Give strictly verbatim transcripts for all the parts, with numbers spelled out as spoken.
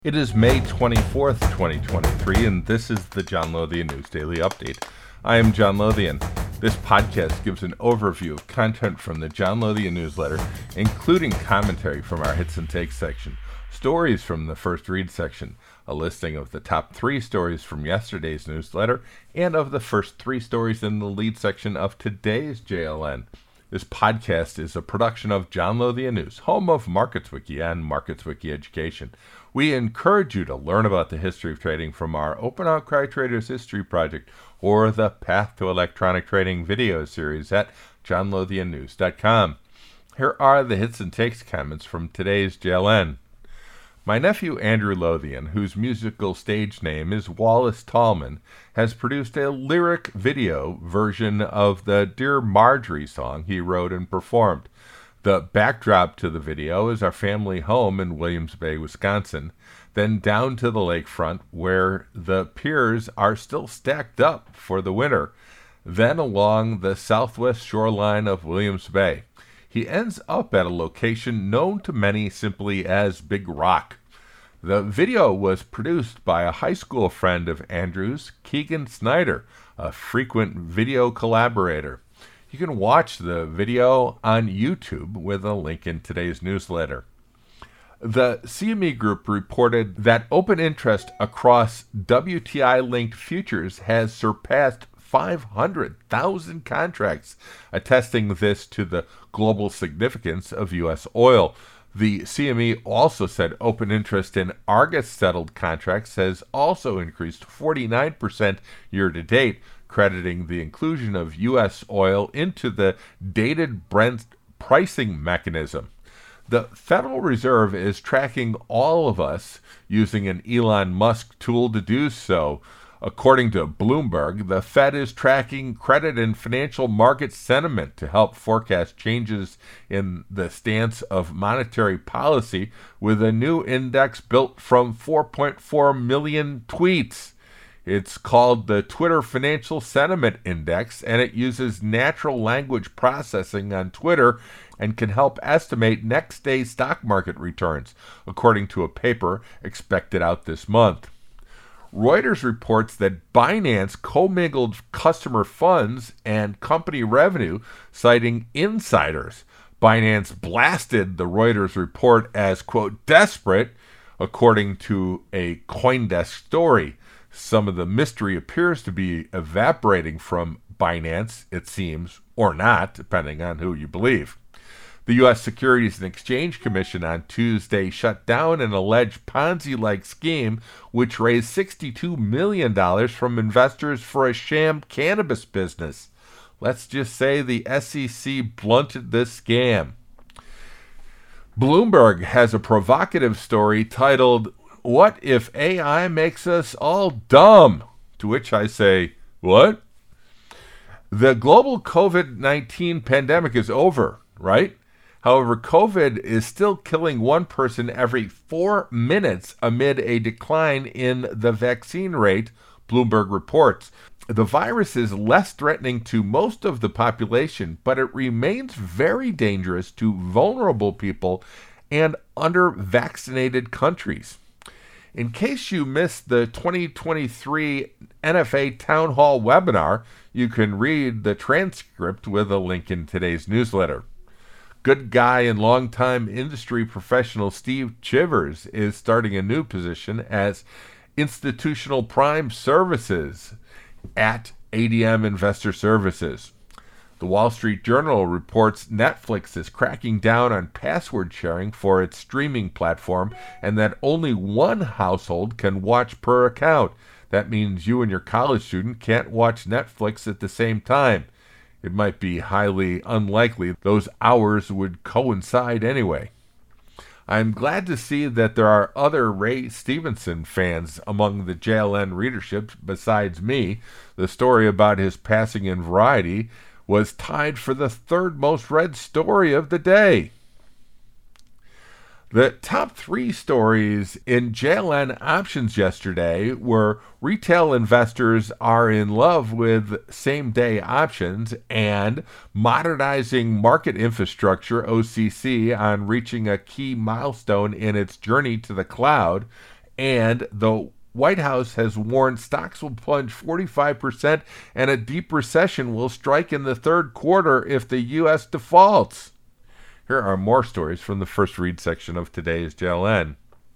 It is May twenty-fourth, twenty twenty-three, and this is the John Lothian News Daily Update. I am John Lothian. This podcast gives an overview of content from the John Lothian newsletter, including commentary from our Hits and Takes section, stories from the First Read section, a listing of the top three stories from yesterday's newsletter, and of the first three stories in the lead section of today's J L N. This podcast is a production of John Lothian News, home of MarketsWiki and MarketsWiki Education. We encourage you to learn about the history of trading from our Open Outcry Traders History Project or the Path to Electronic Trading video series at john lothian news dot com. Here are the hits and takes comments from today's J L N. My nephew Andrew Lothian, whose musical stage name is Wallace Tallman, has produced a lyric video version of the Dear Marjorie song he wrote and performed. The backdrop to the video is our family home in Williams Bay, Wisconsin, then down to the lakefront where the piers are still stacked up for the winter, then along the southwest shoreline of Williams Bay. He ends up at a location known to many simply as Big Rock. The video was produced by a high school friend of Andrew's, Keegan Snyder, a frequent video collaborator. You can watch the video on YouTube with a link in today's newsletter. The C M E Group reported that open interest across W T I-linked futures has surpassed five hundred thousand contracts, attesting this to the global significance of U S oil. The C M E also said open interest in Argus-settled contracts has also increased forty-nine percent year-to-date, crediting the inclusion of U S oil into the dated Brent pricing mechanism. The Federal Reserve is tracking all of us using an Elon Musk tool to do so. According to Bloomberg, the Fed is tracking credit and financial market sentiment to help forecast changes in the stance of monetary policy with a new index built from four point four million tweets. It's called the Twitter Financial Sentiment Index, and it uses natural language processing on Twitter and can help estimate next day's stock market returns, according to a paper expected out this month. Reuters reports that Binance commingled customer funds and company revenue, citing insiders. Binance blasted the Reuters report as, quote, desperate, according to a CoinDesk story. Some of the mystery appears to be evaporating from Binance, it seems, or not, depending on who you believe. The U S Securities and Exchange Commission on Tuesday shut down an alleged Ponzi-like scheme which raised sixty-two million dollars from investors for a sham cannabis business. Let's just say the S E C blunted this scam. Bloomberg has a provocative story titled, "What if A I makes us all dumb?" To which I say, what? The global covid nineteen pandemic is over, right? However, COVID is still killing one person every four minutes amid a decline in the vaccine rate, Bloomberg reports. The virus is less threatening to most of the population, but it remains very dangerous to vulnerable people and under-vaccinated countries. In case you missed the twenty twenty-three N F A Town Hall webinar, you can read the transcript with a link in today's newsletter. Good guy and longtime industry professional Steve Chivers is starting a new position as Institutional Prime Services at A D M Investor Services. The Wall Street Journal reports Netflix is cracking down on password sharing for its streaming platform and that only one household can watch per account. That means you and your college student can't watch Netflix at the same time. It might be highly unlikely those hours would coincide anyway. I'm glad to see that there are other Ray Stevenson fans among the J L N readership besides me. The story about his passing in Variety was tied for the third most read story of the day. The top three stories in J L N options yesterday were retail investors are in love with same-day options and modernizing market infrastructure, O C C, on reaching a key milestone in its journey to the cloud, and the White House has warned stocks will plunge forty-five percent and a deep recession will strike in the third quarter if the U S defaults. Here are more stories from the first read section of today's J L N.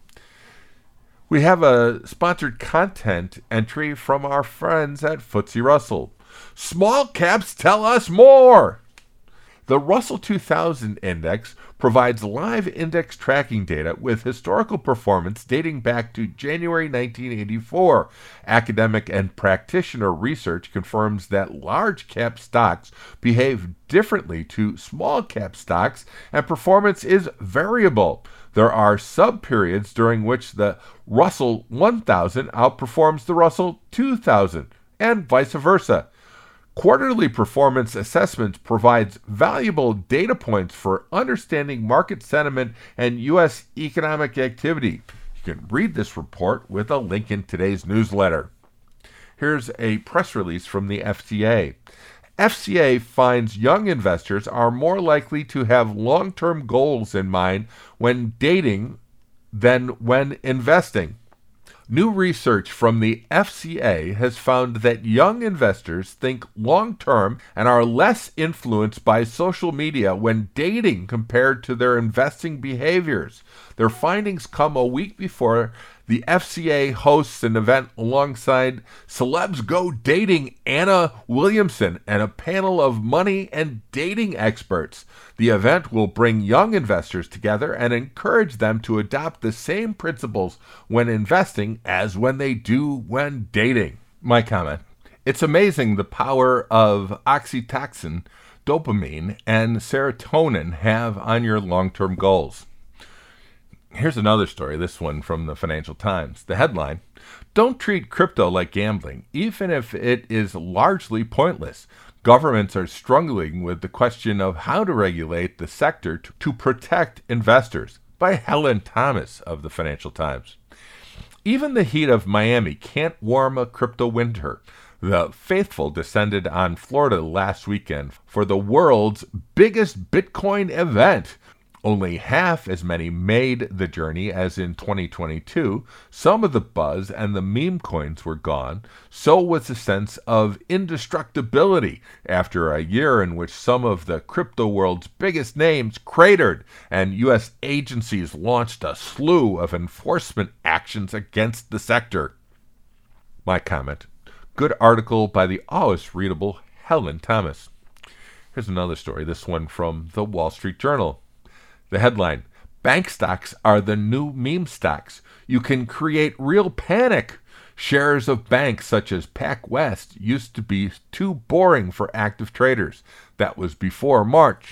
We have a sponsored content entry from our friends at F T S E Russell. Small caps tell us more! The Russell two thousand Index provides live index tracking data with historical performance dating back to January nineteen eighty-four. Academic and practitioner research confirms that large cap stocks behave differently to small cap stocks, and performance is variable. There are sub-periods during which the Russell one thousand outperforms the Russell two thousand, and vice versa. Quarterly performance assessments provides valuable data points for understanding market sentiment and U S economic activity. You can read this report with a link in today's newsletter. Here's a press release from the F C A. F C A finds young investors are more likely to have long-term goals in mind when dating than when investing. New research from the F C A has found that young investors think long-term and are less influenced by social media when dating compared to their investing behaviors. Their findings come a week before the F C A hosts an event alongside Celebs Go Dating Anna Williamson and a panel of money and dating experts. The event will bring young investors together and encourage them to adopt the same principles when investing as when they do when dating. My comment: it's amazing the power of oxytocin, dopamine, and serotonin have on your long-term goals. Here's another story, this one from the Financial Times. The headline: don't treat crypto like gambling, even if it is largely pointless. Governments are struggling with the question of how to regulate the sector to, to protect investors. By Helen Thomas of the Financial Times. Even the heat of Miami can't warm a crypto winter. The faithful descended on Florida last weekend for the world's biggest Bitcoin event. Only half as many made the journey as in twenty twenty-two. Some of the buzz and the meme coins were gone. So was the sense of indestructibility after a year in which some of the crypto world's biggest names cratered and U S agencies launched a slew of enforcement actions against the sector. My comment: good article by the always readable Helen Thomas. Here's another story, this one from the Wall Street Journal. The headline: bank stocks are the new meme stocks. You can create real panic. Shares of banks such as PacWest used to be too boring for active traders. That was before March.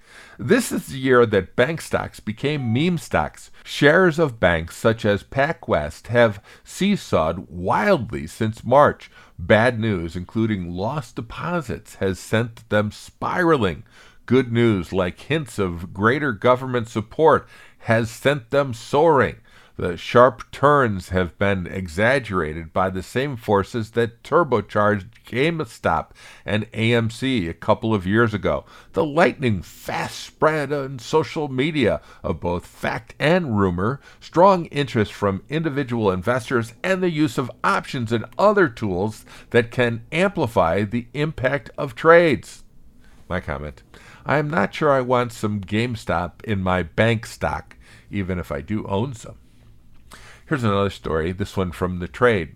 This is the year that bank stocks became meme stocks. Shares of banks such as PacWest have seesawed wildly since March. Bad news, including lost deposits, has sent them spiraling. Good news, like hints of greater government support, has sent them soaring. The sharp turns have been exaggerated by the same forces that turbocharged GameStop and A M C a couple of years ago. The lightning fast spread on social media of both fact and rumor, strong interest from individual investors, and the use of options and other tools that can amplify the impact of trades. My comment: I am not sure I want some GameStop in my bank stock, even if I do own some. Here's another story, this one from The Trade.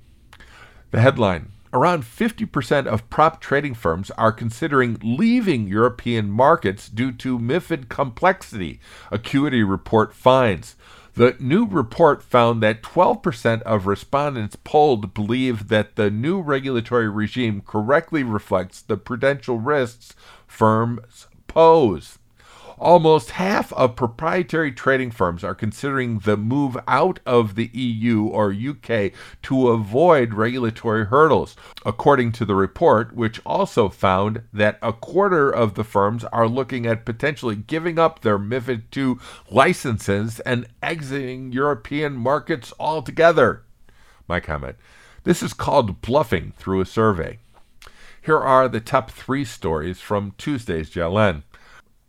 The headline: around fifty percent of prop trading firms are considering leaving European markets due to MiFID complexity, Acuity report finds. The new report found that twelve percent of respondents polled believe that the new regulatory regime correctly reflects the prudential risks firms pose. Almost half of proprietary trading firms are considering the move out of the E U or U K to avoid regulatory hurdles, according to the report, which also found that a quarter of the firms are looking at potentially giving up their MiFID two licenses and exiting European markets altogether. My comment: this is called bluffing through a survey. Here are the top three stories from Tuesday's J L N.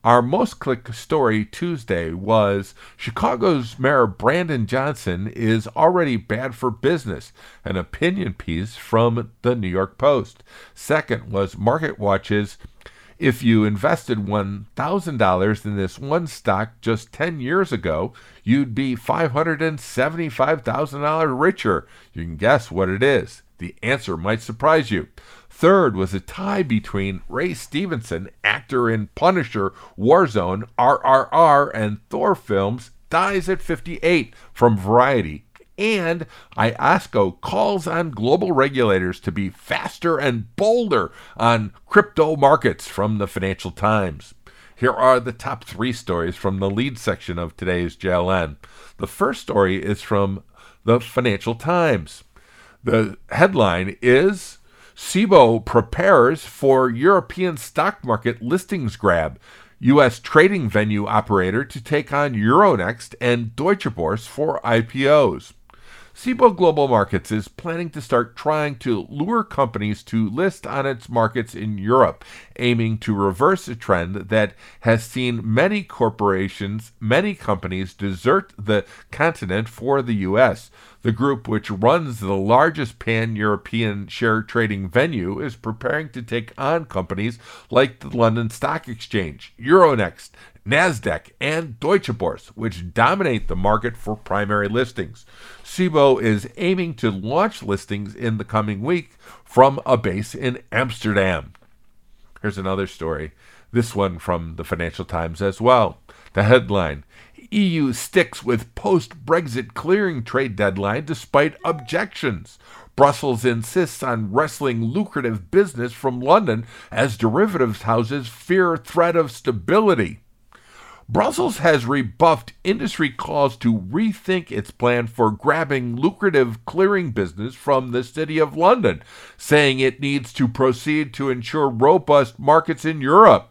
Our most clicked story Tuesday was Chicago's Mayor Brandon Johnson is already bad for business, an opinion piece from the New York Post. Second was MarketWatch's if you invested one thousand dollars in this one stock just ten years ago, you'd be five hundred seventy-five thousand dollars richer. You can guess what it is. The answer might surprise you. Third was a tie between Ray Stevenson, actor in Punisher, Warzone, R R R, and Thor films, dies at fifty-eight, from Variety. And I A S C O calls on global regulators to be faster and bolder on crypto markets, from the Financial Times. Here are the top three stories from the lead section of today's J L N. The first story is from the Financial Times. The headline is Cboe prepares for European stock market listings grab. U S trading venue operator to take on Euronext and Deutsche Börse for I P Os. Cboe Global Markets is planning to start trying to lure companies to list on its markets in Europe, aiming to reverse a trend that has seen many corporations, many companies desert the continent for the U S. The group, which runs the largest pan-European share trading venue, is preparing to take on companies like the London Stock Exchange, Euronext, NASDAQ, and Deutsche Börse, which dominate the market for primary listings. Cboe is aiming to launch listings in the coming week from a base in Amsterdam. Here's another story, this one from the Financial Times as well. The headline, E U sticks with post-Brexit clearing trade deadline despite objections. Brussels insists on wresting lucrative business from London as derivatives houses fear threat of stability. Brussels has rebuffed industry calls to rethink its plan for grabbing lucrative clearing business from the City of London, saying it needs to proceed to ensure robust markets in Europe.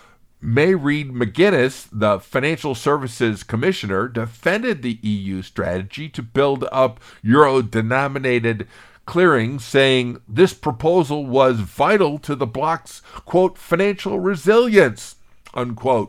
Mairead McGuinness, the Financial Services Commissioner, defended the E U strategy to build up euro-denominated clearing, saying this proposal was vital to the bloc's, quote, financial resilience, unquote.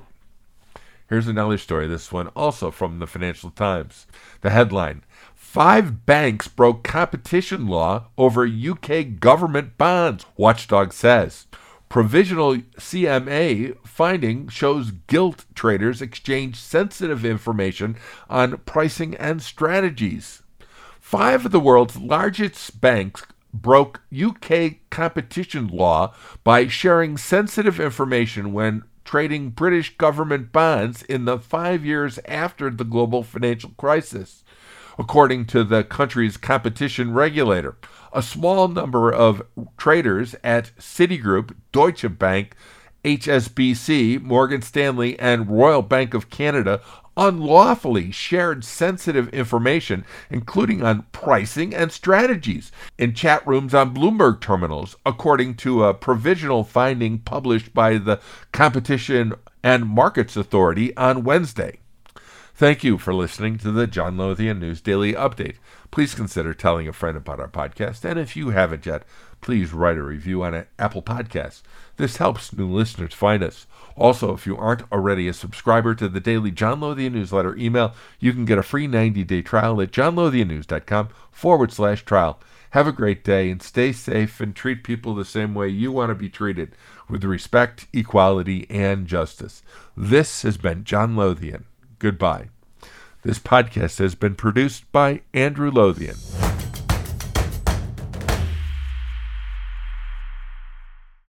Here's another story, this one also from the Financial Times. The headline, Five banks broke competition law over U K government bonds, Watchdog says. Provisional C M A finding shows gilt traders exchange sensitive information on pricing and strategies. Five of the world's largest banks broke U K competition law by sharing sensitive information when trading British government bonds in the five years after the global financial crisis, according to the country's competition regulator. A small number of traders at Citigroup, Deutsche Bank, H S B C, Morgan Stanley, and Royal Bank of Canada unlawfully shared sensitive information, including on pricing and strategies, in chat rooms on Bloomberg terminals, according to a provisional finding published by the Competition and Markets Authority on Wednesday. Thank you for listening to the John Lothian News Daily Update. Please consider telling a friend about our podcast, and if you haven't yet, please write a review on Apple Podcasts. This helps new listeners find us. Also, if you aren't already a subscriber to the daily John Lothian newsletter email, you can get a free ninety-day trial at johnlothiannews.com forward slash trial. Have a great day and stay safe and treat people the same way you want to be treated, with respect, equality, and justice. This has been John Lothian. Goodbye. This podcast has been produced by Andrew Lothian.